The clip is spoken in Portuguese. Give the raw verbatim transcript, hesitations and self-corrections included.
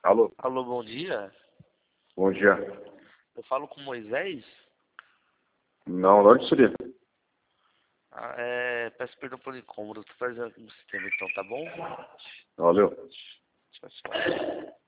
Alô? Alô, bom dia. Bom dia. Eu falo com Moisés? Não, de onde seria? Ah, é, peço perdão pelo incômodo, tô fazendo no sistema então, tá bom? Valeu. Tchau, tchau.